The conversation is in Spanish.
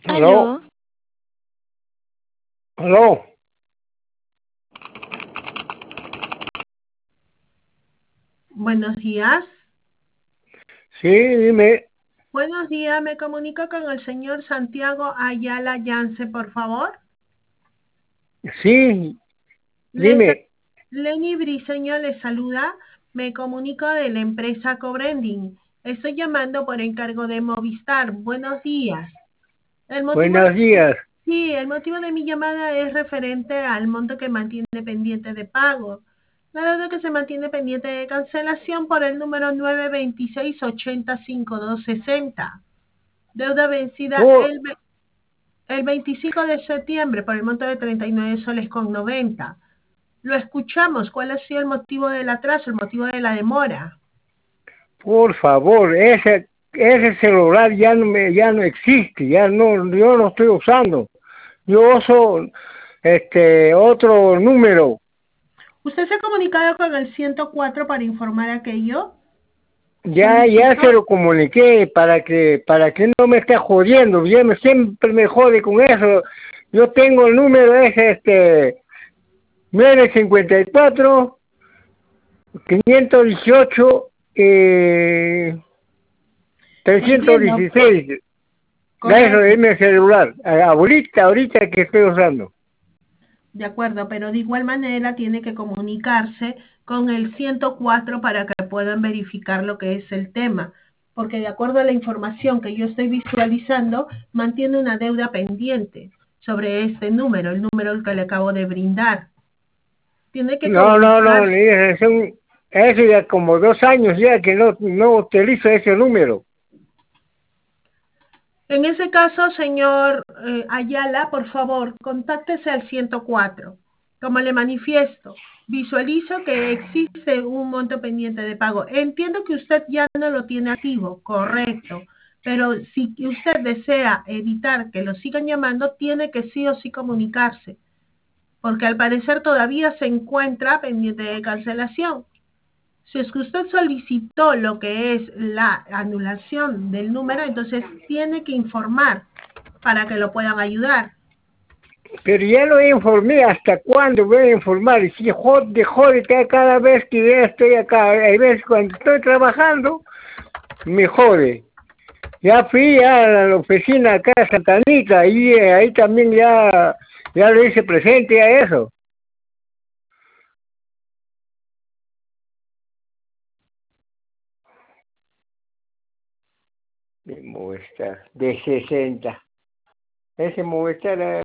Aló, Aló, aló. Buenos días. Sí, dime. Buenos días, me comunico con el señor Santiago Ayala Yance, por favor. Sí, Le, dime. Lenny Briseño le saluda. Me comunico de la empresa Cobrending. Estoy llamando por encargo de Movistar. Buenos días. El motivo Buenos días. Sí, el motivo de mi llamada es referente al monto que mantiene pendiente de pago. La deuda que se mantiene pendiente de cancelación por el número 926-805260. Deuda vencida Por, el 25 de septiembre por el monto de 39 soles con 90. Lo escuchamos. ¿Cuál ha sido el motivo del atraso, el motivo de la demora? por favor, ese celular ya no existe, yo no estoy usando. Yo uso otro número. ¿Usted se ha comunicado con el 104 para informar aquello? Ya se ¿Solicitó? lo comuniqué para que no me esté jodiendo. Siempre me jode con eso. Yo tengo el número ese, 954 518 Entiendo. 316. Eso Correcto. es mi celular. Ahorita que estoy usando. De acuerdo, pero de igual manera tiene que comunicarse con el 104 para que puedan verificar lo que es el tema, porque de acuerdo a la información que yo estoy visualizando, mantiene una deuda pendiente sobre este número, el número que le acabo de brindar. Tiene que No, comunicarse. eso ya como 2 años ya que no utilizo ese número. En ese caso, señor Ayala, por favor, contáctese al 104. Como le manifiesto, visualizo que existe un monto pendiente de pago. Entiendo que usted ya no lo tiene activo, correcto, pero si usted desea evitar que lo sigan llamando, tiene que sí o sí comunicarse, porque al parecer todavía se encuentra pendiente de cancelación. Si es que usted solicitó lo que es la anulación del número, entonces tiene que informar para que lo puedan ayudar. Pero ya lo informé. ¿Hasta cuándo voy a informar? Y si jode cada vez que ya estoy acá. Hay veces cuando estoy trabajando, me jode. Ya fui a la oficina acá de Santanita y ahí también ya lo hice presente a eso. De Movistar, de 60. Ese Movistar